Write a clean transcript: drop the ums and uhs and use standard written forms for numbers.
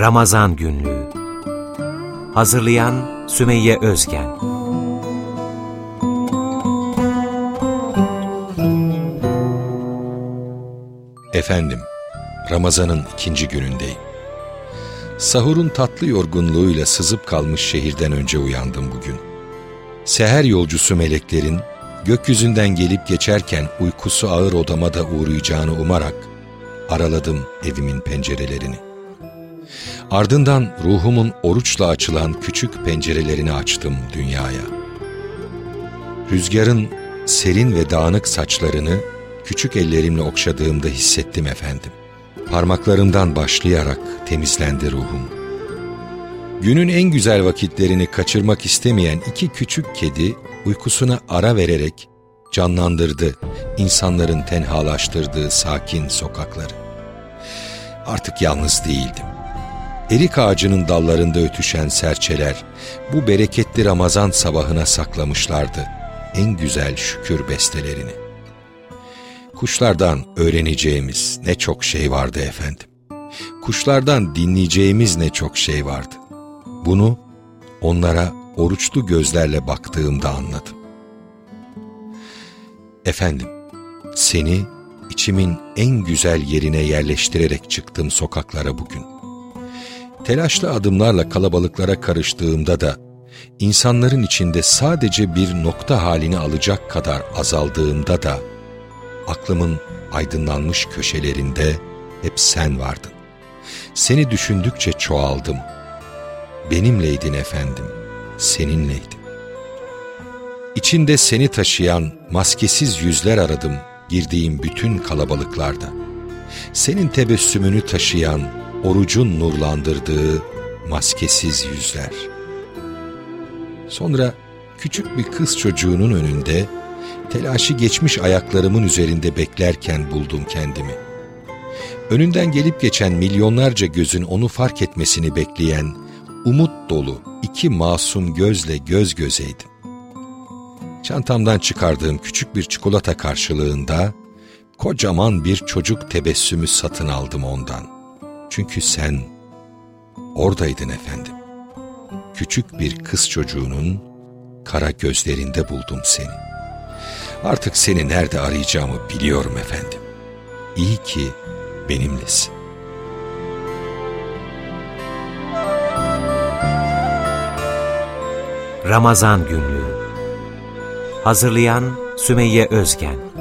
Ramazan Günlüğü. Hazırlayan Sümeyye Özgen. Efendim, Ramazan'ın 2. günündeyim. Sahurun tatlı yorgunluğuyla sızıp kalmış şehirden önce uyandım bugün. Seher yolcusu meleklerin gökyüzünden gelip geçerken uykusu ağır odama da uğrayacağını umarak araladım evimin pencerelerini. Ardından ruhumun oruçla açılan küçük pencerelerini açtım dünyaya. Rüzgarın serin ve dağınık saçlarını küçük ellerimle okşadığımda hissettim efendim. Parmaklarımdan başlayarak temizlendi ruhum. Günün en güzel vakitlerini kaçırmak istemeyen 2 küçük kedi uykusuna ara vererek canlandırdı insanların tenhalaştırdığı sakin sokakları. Artık yalnız değildim. Erik ağacının dallarında ötüşen serçeler bu bereketli Ramazan sabahına saklamışlardı en güzel şükür bestelerini. Kuşlardan öğreneceğimiz ne çok şey vardı efendim. Kuşlardan dinleyeceğimiz ne çok şey vardı. Bunu onlara oruçlu gözlerle baktığımda anladım. Efendim, seni içimin en güzel yerine yerleştirerek çıktım sokaklara bugün. Telaşlı adımlarla kalabalıklara karıştığımda da, insanların içinde sadece bir nokta halini alacak kadar azaldığımda da, aklımın aydınlanmış köşelerinde hep sen vardın. Seni düşündükçe çoğaldım. Benimleydin efendim, seninleydim. İçinde seni taşıyan maskesiz yüzler aradım girdiğim bütün kalabalıklarda. Senin tebessümünü taşıyan, orucun nurlandırdığı maskesiz yüzler. Sonra küçük bir kız çocuğunun önünde, telaşı geçmiş ayaklarımın üzerinde beklerken buldum kendimi. Önünden gelip geçen milyonlarca gözün onu fark etmesini bekleyen, umut dolu 2 masum gözle göz gözeydim. Çantamdan çıkardığım küçük bir çikolata karşılığında, kocaman bir çocuk tebessümü satın aldım ondan. Çünkü sen oradaydın efendim. Küçük bir kız çocuğunun kara gözlerinde buldum seni. Artık seni nerede arayacağımı biliyorum efendim. İyi ki benimlesin. Ramazan Günlüğü. Hazırlayan Sümeyye Özgen.